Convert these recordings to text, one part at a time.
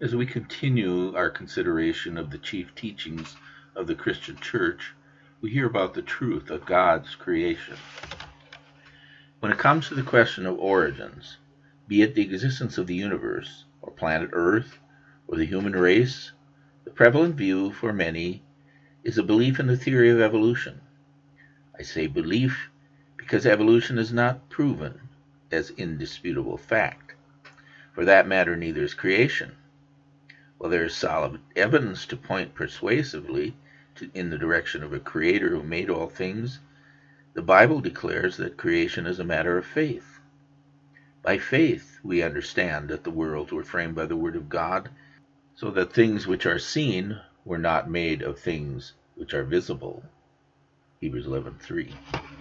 As we continue our consideration of the chief teachings of the Christian Church, we hear about the truth of God's creation. When it comes to the question of origins, be it the existence of the universe, or planet Earth, or the human race, the prevalent view for many is a belief in the theory of evolution. I say belief because evolution is not proven as indisputable fact. For that matter, neither is creation. While there is solid evidence to point persuasively in the direction of a creator who made all things, the Bible declares that creation is a matter of faith. By faith, we understand that the worlds were framed by the Word of God, so that things which are seen were not made of things which are visible. Hebrews 11:3.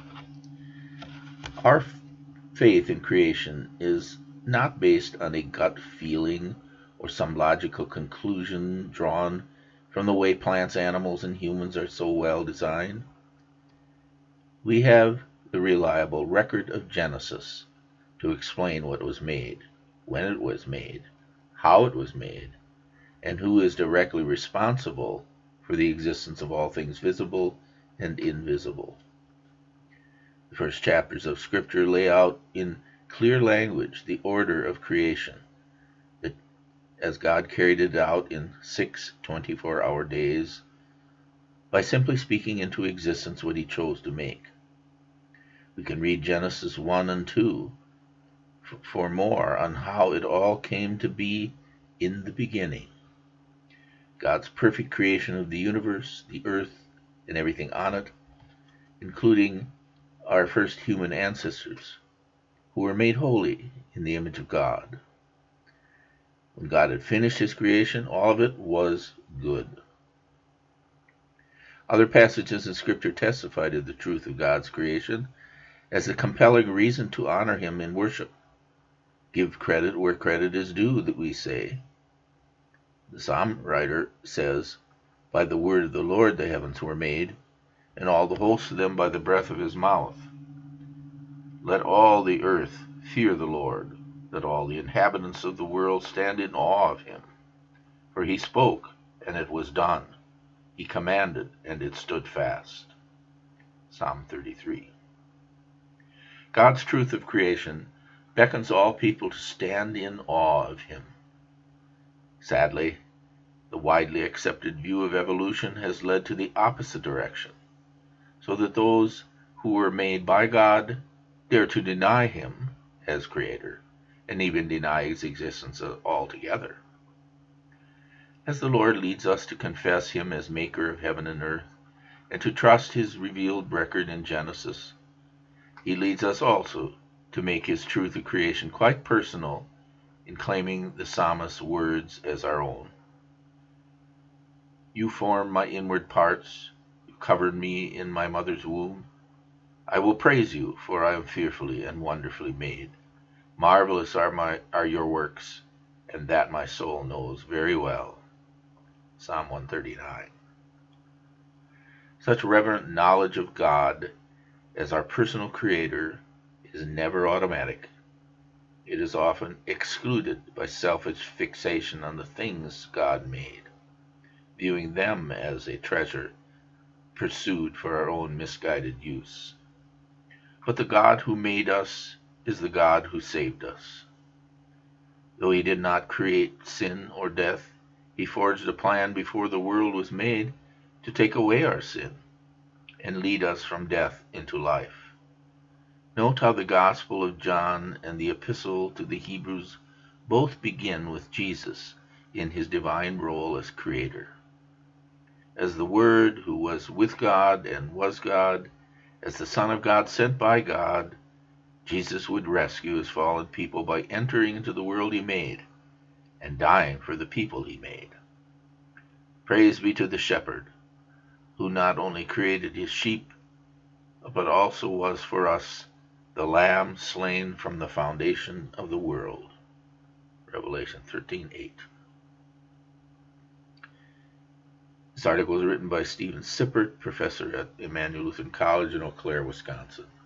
Our faith in creation is not based on a gut feeling or some logical conclusion drawn from the way plants, animals, and humans are so well designed. We have the reliable record of Genesis to explain what was made, when it was made, how it was made, and who is directly responsible for the existence of all things visible and invisible. The first chapters of Scripture lay out in clear language the order of creation, that as God carried it out in 6 24-hour days by simply speaking into existence what he chose to make. We can read Genesis 1 and 2 for more on how it all came to be in the beginning. God's perfect creation of the universe, the earth, and everything on it, including our first human ancestors, who were made holy in the image of God. When God had finished his creation, all of it was good. Other passages in Scripture testify to the truth of God's creation as a compelling reason to honor him in worship. Give credit where credit is due, that we say. The psalm writer says, "By the word of the Lord the heavens were made, and all the hosts of them by the breath of his mouth. Let all the earth fear the Lord. Let all the inhabitants of the world stand in awe of him. For he spoke, and it was done. He commanded, and it stood fast." Psalm 33. God's truth of creation beckons all people to stand in awe of him. Sadly, the widely accepted view of evolution has led to the opposite direction, so that those who were made by God dare to deny him as creator, and even deny his existence altogether. As the Lord leads us to confess him as maker of heaven and earth, and to trust his revealed record in Genesis, he leads us also to make his truth of creation quite personal in claiming the psalmist's words as our own. You formed my inward parts, you covered me in my mother's womb. I will praise you, for I am fearfully and wonderfully made. Marvelous are your works, and that my soul knows very well. Psalm 139. Such reverent knowledge of God as our personal creator is never automatic. It is often excluded by selfish fixation on the things God made, viewing them as a treasure pursued for our own misguided use. But the God who made us is the God who saved us. Though he did not create sin or death, he forged a plan before the world was made to take away our sin and lead us from death into life. Note how the Gospel of John and the Epistle to the Hebrews both begin with Jesus in his divine role as creator. As the Word who was with God and was God, as the Son of God sent by God, Jesus would rescue his fallen people by entering into the world he made and dying for the people he made. Praise be to the shepherd, who not only created his sheep, but also was for us the Lamb slain from the foundation of the world. Revelation 13:8. This article was written by Stephen Sippert, professor at Emmanuel Lutheran College in Eau Claire, Wisconsin.